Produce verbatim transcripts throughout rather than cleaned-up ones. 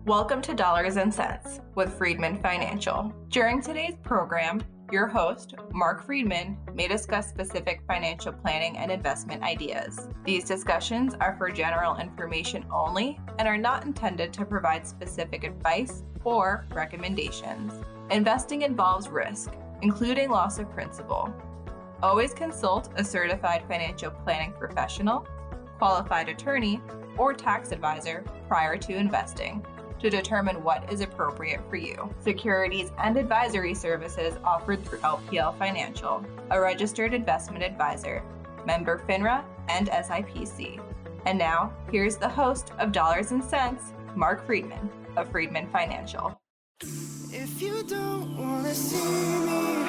Welcome to Dollars and Cents with Friedman Financial. During today's program, your host, Mark Friedman, may discuss specific financial planning and investment ideas. These discussions are for general information only and are not intended to provide specific advice or recommendations. Investing involves risk, including loss of principal. Always consult a certified financial planning professional, qualified attorney, or tax advisor prior to investing to determine what is appropriate for you. Securities and advisory services offered through L P L Financial, a registered investment advisor, member FINRA and S I P C. And now, here's the host of Dollars and Cents, Mark Friedman of Friedman Financial. If you don't want to see me,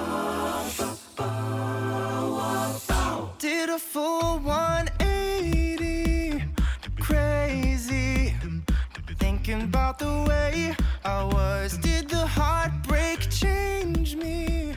did a full one eighty, crazy, thinking about the way I was. Did the heartbreak change me?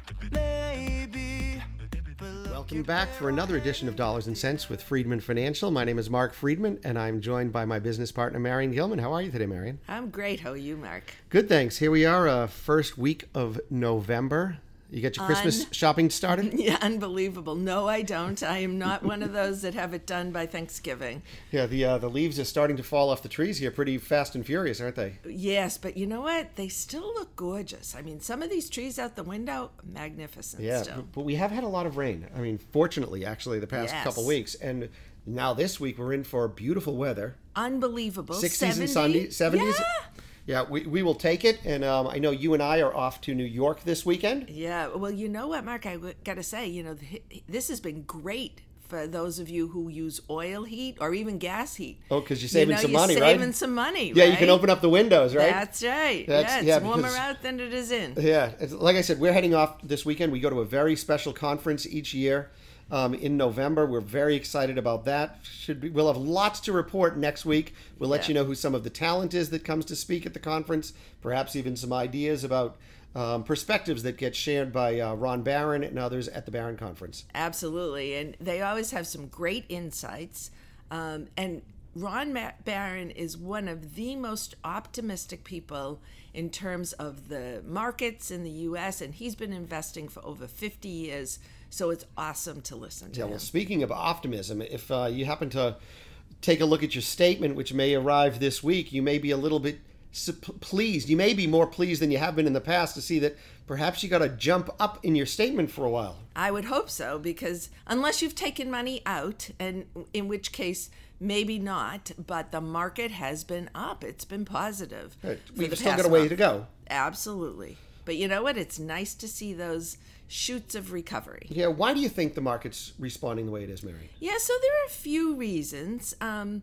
Maybe. Welcome back for another edition of Dollars and Cents with Friedman Financial. My name is Mark Friedman, and I'm joined by my business partner, Marion Gilman. How are you today, Marion? I'm great. How are you, Mark? Good, thanks. Here we are, uh, first week of November. You got your Christmas Un- shopping started? Yeah, unbelievable. No, I don't. I am not one of those that have it done by Thanksgiving. Yeah, the uh, the leaves are starting to fall off the trees here pretty fast and furious, aren't they? Yes, but you know what? They still look gorgeous. I mean, some of these trees out the window, magnificent yeah, still. But we have had a lot of rain. I mean, fortunately, actually, the past Yes. couple weeks. And now this week, we're in for beautiful weather. Unbelievable. sixties and seventy? Sunday, seventies. Yeah. Yeah, we, we will take it, and um, I know you and I are off to New York this weekend. Yeah, well, you know what, Mark, I got to say, you know, th- this has been great for those of you who use oil heat or even gas heat. Oh, because you're saving you know, some you're money, saving right? saving some money, Yeah, right? you can open up the windows, right? That's right. That's- yeah, it's yeah, warmer because- out than it is in. Yeah, it's, like I said, we're heading off this weekend. We go to a very special conference each year um, in November. We're very excited about that. Should be, we'll have lots to report next week. We'll let Yeah. you know who some of the talent is that comes to speak at the conference, perhaps even some ideas about um, perspectives that get shared by uh, Ron Barron and others at the Barron Conference. Absolutely. And they always have some great insights. Um, and Ron Ma- Barron is one of the most optimistic people in terms of the markets in the U S, and he's been investing for over fifty years. So it's awesome to listen to Yeah, him. well, speaking of optimism, if uh, you happen to take a look at your statement, which may arrive this week, you may be a little bit su- pleased. You may be more pleased than you have been in the past to see that perhaps you got to jump up in your statement for a while. I would hope so, because unless you've taken money out, and in which case maybe not, but the market has been up. It's been positive. Right. for We've the still past got a way month. to go. Absolutely. But you know what? It's nice to see those shoots of recovery. Yeah, why do you think the market's responding the way it is, Mary? Yeah, so there are a few reasons. Um,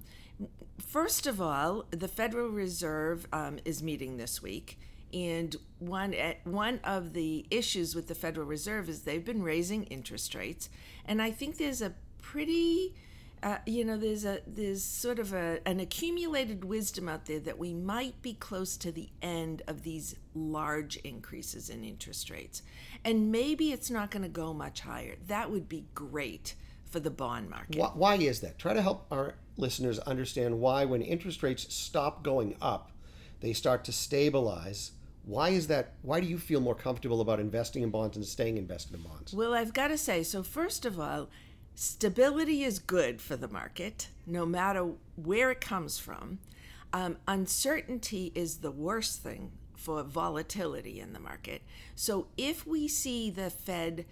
first of all, the Federal Reserve um, is meeting this week. And one one of the issues with the Federal Reserve is they've been raising interest rates. And I think there's a pretty... Uh, you know, there's a there's sort of a an accumulated wisdom out there that we might be close to the end of these large increases in interest rates, and maybe it's not going to go much higher. That would be great for the bond market. Why, why is that? Try to help our listeners understand why, when interest rates stop going up, they start to stabilize. Why is that? Why do you feel more comfortable about investing in bonds and staying invested in bonds? Well, I've got to say, so first of all, stability is good for the market, no matter where it comes from. Um, uncertainty is the worst thing for volatility in the market. So if we see the Fed,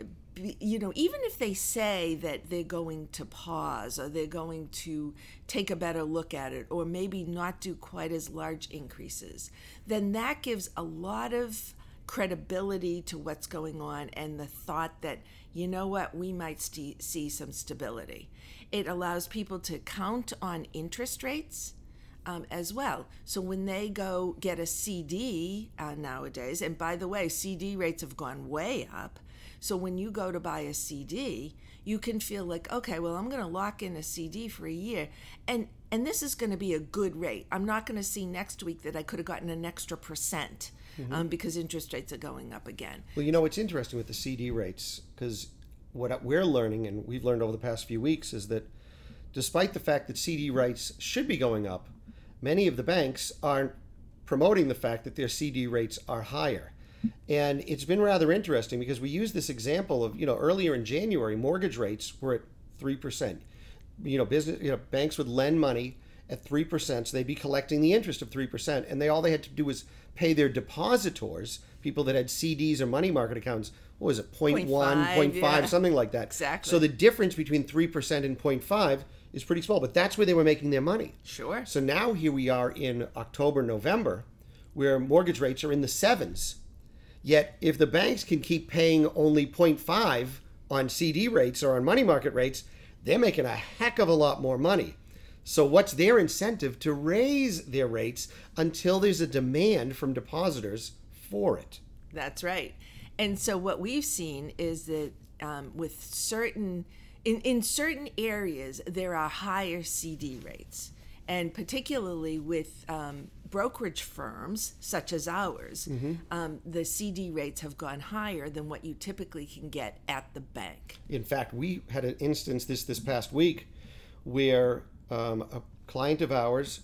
you know, even if they say that they're going to pause or they're going to take a better look at it or maybe not do quite as large increases, then that gives a lot of credibility to what's going on and the thought that, you know what, we might st- see some stability. It allows people to count on interest rates um, as well. So when they go get a C D uh, nowadays, and by the way, C D rates have gone way up. So when you go to buy a C D, you can feel like, okay, well, I'm going to lock in a C D for a year. And and this is going to be a good rate. I'm not going to see next week that I could have gotten an extra percent mm-hmm. um, because interest rates are going up again. Well, you know, it's interesting with the C D rates, because what we're learning, and we've learned over the past few weeks, is that despite the fact that C D rates should be going up, many of the banks aren't promoting the fact that their C D rates are higher. And it's been rather interesting because we use this example of, you know, earlier in January, mortgage rates were at three percent. You know, business, you know, banks would lend money at three percent, so they'd be collecting the interest of three percent, and they all they had to do was pay their depositors, people that had C Ds or money market accounts, what was it, zero point one, zero point five, yeah. something like that. Exactly. So the difference between three percent and zero point five is pretty small, but that's where they were making their money. Sure. So now here we are in October, November, where mortgage rates are in the sevens. Yet if the banks can keep paying only zero point five on C D rates or on money market rates, they're making a heck of a lot more money. So what's their incentive? To raise their rates until there's a demand from depositors for it. That's right. And so what we've seen is that um, with certain, in, in certain areas, there are higher C D rates. And particularly with um, brokerage firms such as ours, mm-hmm. um, the C D rates have gone higher than what you typically can get at the bank. In fact, we had an instance this this past week where um, a client of ours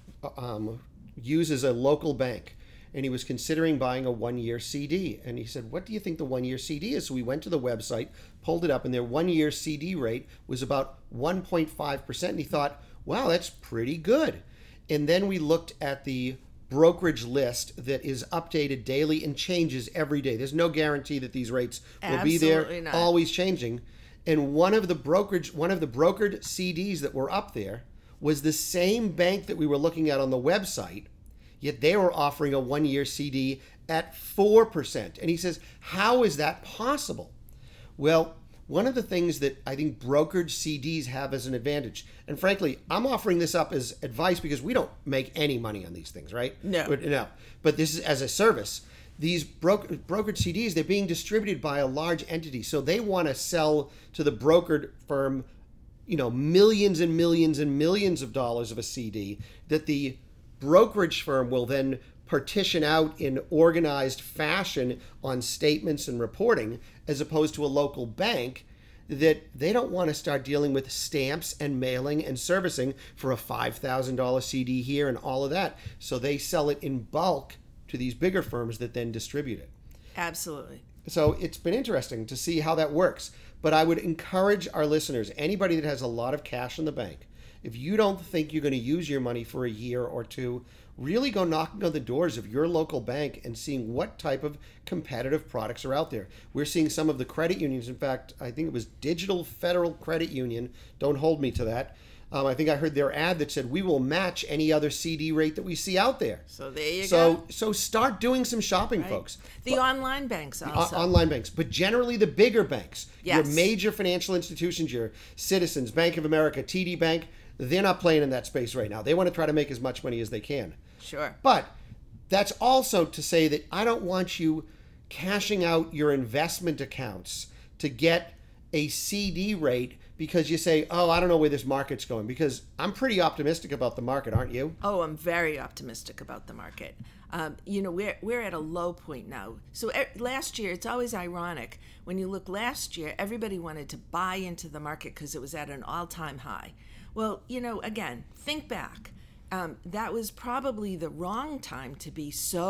um, uses a local bank, and he was considering buying a one-year C D. And he said, what do you think the one-year C D is? So we went to the website, pulled it up, and their one-year C D rate was about one point five percent. And he thought, wow, that's pretty good. And then we looked at the brokerage list that is updated daily and changes every day. There's no guarantee that these rates will Absolutely be there, not. always changing. And one of the brokerage, one of the brokered C Ds that were up there was the same bank that we were looking at on the website, yet they were offering a one-year C D at four percent. And he says, how is that possible? Well, one of the things that I think brokered C Ds have as an advantage, and frankly, I'm offering this up as advice because we don't make any money on these things, right? No. But, no. But this is as a service. These broker, brokered C Ds, they're being distributed by a large entity. So they want to sell to the brokered firm, you know, millions and millions and millions of dollars of a C D that the brokerage firm will then partition out in organized fashion on statements and reporting, as opposed to a local bank that they don't want to start dealing with stamps and mailing and servicing for a five thousand dollars C D here and all of that. So they sell it in bulk to these bigger firms that then distribute it. Absolutely. So it's been interesting to see how that works. But I would encourage our listeners, anybody that has a lot of cash in the bank, if you don't think you're going to use your money for a year or two, really go knocking on the doors of your local bank and seeing what type of competitive products are out there. We're seeing some of the credit unions. In fact, I think it was Digital Federal Credit Union. Don't hold me to that. Um, I think I heard their ad that said, we will match any other C D rate that we see out there. So there you so, go. So start doing some shopping, Right. folks. The But- online banks also. O- online banks, but generally the bigger banks, Yes. your major financial institutions, your Citizens, Bank of America, T D Bank, they're not playing in that space right now. They want to try to make as much money as they can. Sure. But that's also to say that I don't want you cashing out your investment accounts to get a C D rate because you say, oh, I don't know where this market's going. Because I'm pretty optimistic about the market, aren't you? Oh, I'm very optimistic about the market. Um, you know, we're we're at a low point now. So e- last year, it's always ironic. When you look last year, everybody wanted to buy into the market because it was at an all-time high. Well, you know, again, think back. Um, that was probably the wrong time to be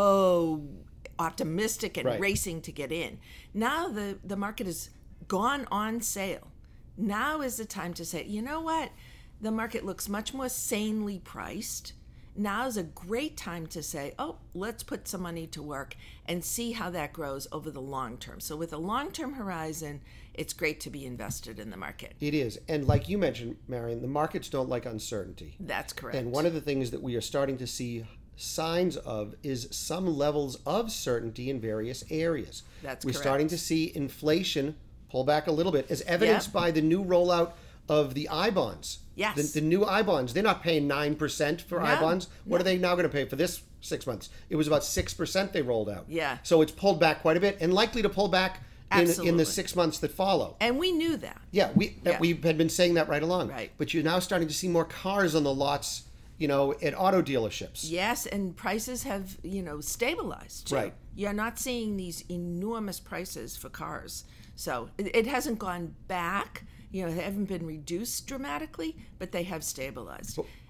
so optimistic and Right. racing to get in. Now the, the market has gone on sale. Now is the time to say, you know what? The market looks much more sanely priced. Now is a great time to say, oh, let's put some money to work and see how that grows over the long term. So with a long-term horizon, it's great to be invested in the market. It is. And like you mentioned, Marion, the markets don't like uncertainty. That's correct. And one of the things that we are starting to see signs of is some levels of certainty in various areas. That's We're correct. starting to see inflation pull back a little bit, as evidenced Yep. by the new rollout of the I bonds. Yes. The, the new I bonds, they're not paying nine percent for I No, bonds. What no. are they now going to pay for this six months? It was about six percent they rolled out. Yeah. So it's pulled back quite a bit and likely to pull back in, in Absolutely. the six months that follow. And we knew that. Yeah, we Yeah. we had been saying that right along. Right. But you're now starting to see more cars on the lots, you know, at auto dealerships. Yes, and prices have, you know, stabilized too. Right. You're not seeing these enormous prices for cars. So it, it hasn't gone back. You know, they haven't been reduced dramatically, but they have stabilized.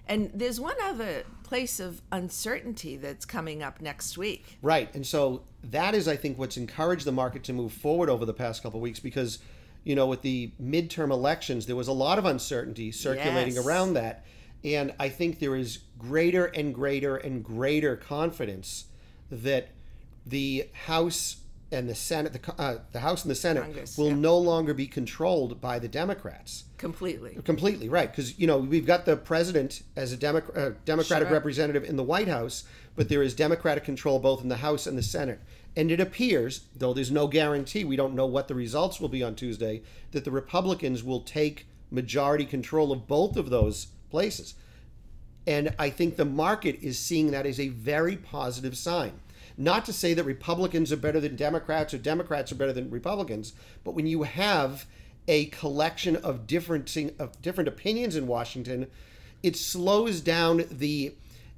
And there's one other place of uncertainty that's coming up next week. Right. And so that is, I think, what's encouraged the market to move forward over the past couple of weeks because, you know, with the midterm elections, there was a lot of uncertainty circulating Yes. around that. And I think there is greater and greater and greater confidence that the House and the Senate, the, uh, the House and the Senate Congress, will yeah. no longer be controlled by the Democrats. Completely. Completely, right. Because, you know, we've got the president as a Demo- uh, Democratic Sure. representative in the White House, but there is Democratic control both in the House and the Senate. And it appears, though there's no guarantee, we don't know what the results will be on Tuesday, that the Republicans will take majority control of both of those places. And I think the market is seeing that as a very positive sign. Not to say that Republicans are better than Democrats or Democrats are better than Republicans, but when you have a collection of different of different opinions in Washington, it slows down the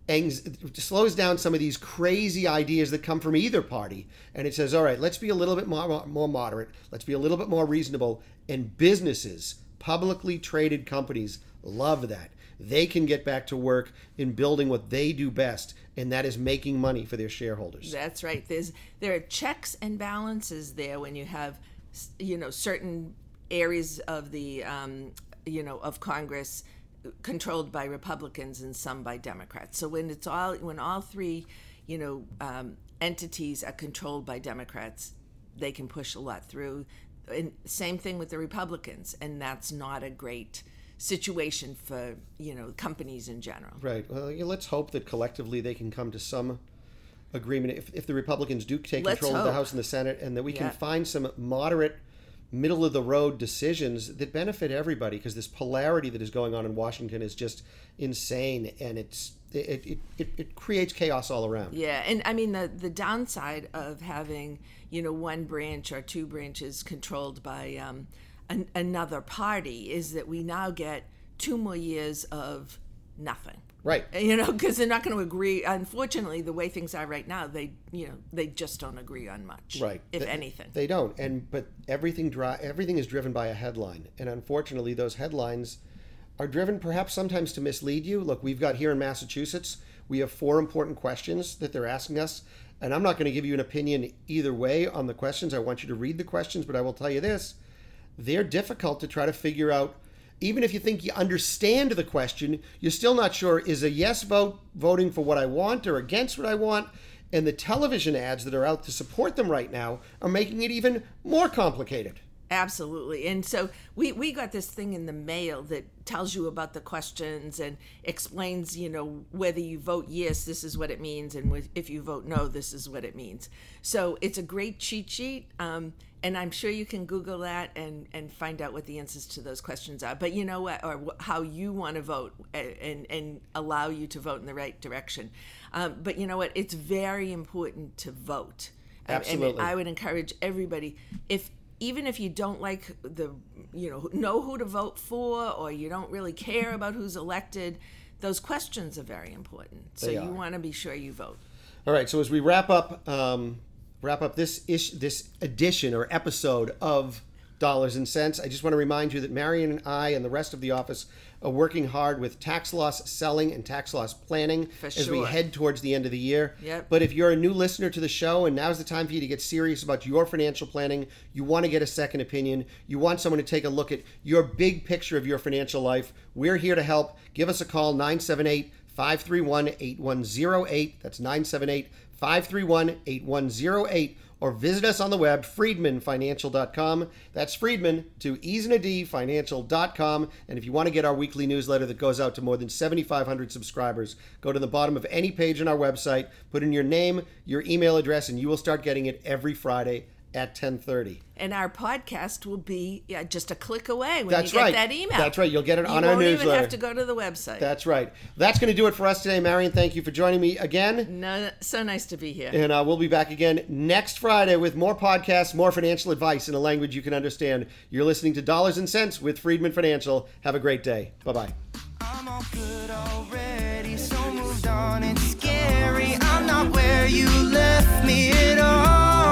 it slows down some of these crazy ideas that come from either party, and it says, all right, let's be a little bit more more moderate, let's be a little bit more reasonable. And businesses, publicly traded companies, love that. They can get back to work in building what they do best, and that is making money for their shareholders. That's right. There's there are checks and balances there when you have, you know, certain areas of the, um, you know, of Congress controlled by Republicans and some by Democrats. So when it's all when all three, you know, um, entities are controlled by Democrats, they can push a lot through. And same thing with the Republicans, and that's not a great situation for, you know, companies in general. Right. Well, yeah, let's hope that collectively they can come to some agreement if, if the Republicans do take Let's control of the hope. House and the Senate, and that we Yeah. can find some moderate, middle of the road decisions that benefit everybody, because this polarity that is going on in Washington is just insane, and it's it it, it, it creates chaos all around. Yeah, and I mean the the downside of having, you know, one branch or two branches controlled by um, an, another party is that we now get two more years of nothing. Right. You know, because they're not going to agree. Unfortunately, the way things are right now, they you know they just don't agree on much. Right. If They- anything. They don't. And but everything dri- everything is driven by a headline, and unfortunately, those headlines are driven perhaps sometimes to mislead you. Look, we've got here in Massachusetts, we have four important questions that they're asking us, and I'm not going to give you an opinion either way on the questions. I want you to read the questions, but I will tell you this: they're difficult to try to figure out. Even if you think you understand the question, you're still not sure, is a yes vote voting for what I want or against what I want? And the television ads that are out to support them right now are making it even more complicated. Absolutely. And so we, we got this thing in the mail that tells you about the questions and explains, you know, whether you vote yes, this is what it means. And if you vote no, this is what it means. So it's a great cheat sheet. Um, and I'm sure you can Google that and, and find out what the answers to those questions are. But you know what, or how you want to vote and, and allow you to vote in the right direction. Um, but you know what, it's very important to vote. Absolutely. And I would encourage everybody, if even if you don't like the, you know, know who to vote for, or you don't really care about who's elected, those questions are very important. So They you are. want to be sure you vote. All right, so as we wrap up um, wrap up this ish, this edition or episode of Dollars and Cents, I just want to remind you that Marion and I and the rest of the office are working hard with tax loss selling and tax loss planning For as we sure. head towards the end of the year. Yep. But if you're a new listener to the show and now's the time for you to get serious about your financial planning, you want to get a second opinion, you want someone to take a look at your big picture of your financial life, we're here to help. Give us a call, nine seven eight, five three one, eight one zero eight. That's nine seven eight, five three one, eight one zero eight. Or visit us on the web, friedman financial dot com. That's Friedman to E's and a D financial dot com. And if you want to get our weekly newsletter that goes out to more than seventy-five hundred subscribers, go to the bottom of any page on our website, put in your name, your email address, and you will start getting it every Friday at ten thirty. And our podcast will be yeah, just a click away when That's you get right. that email. That's right. You'll get it you on our won't even newsletter. have to go to the website. That's right. That's going to do it for us today. Marion, thank you for joining me again. No, so nice to be here. And uh, we'll be back again next Friday with more podcasts, more financial advice in a language you can understand. You're listening to Dollars and Cents with Friedman Financial. Have a great day. Bye-bye. I'm all good already, so moved on. It's scary. I'm not where you left me at all.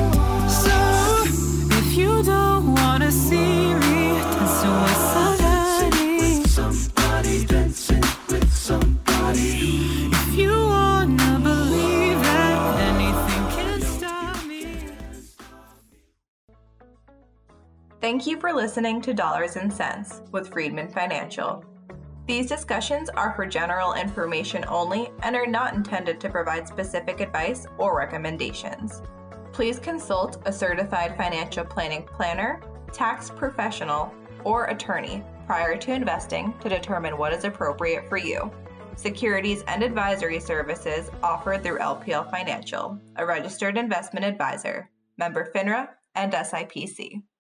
So if you don't wanna see me dancing with somebody, somebody dancing with somebody. Thank you for listening to Dollars and Cents with Friedman Financial. These discussions are for general information only and are not intended to provide specific advice or recommendations. Please consult a certified financial planning planner, tax professional, or attorney prior to investing to determine what is appropriate for you. Securities and advisory services offered through L P L Financial, a registered investment advisor, member FINRA and S I P C.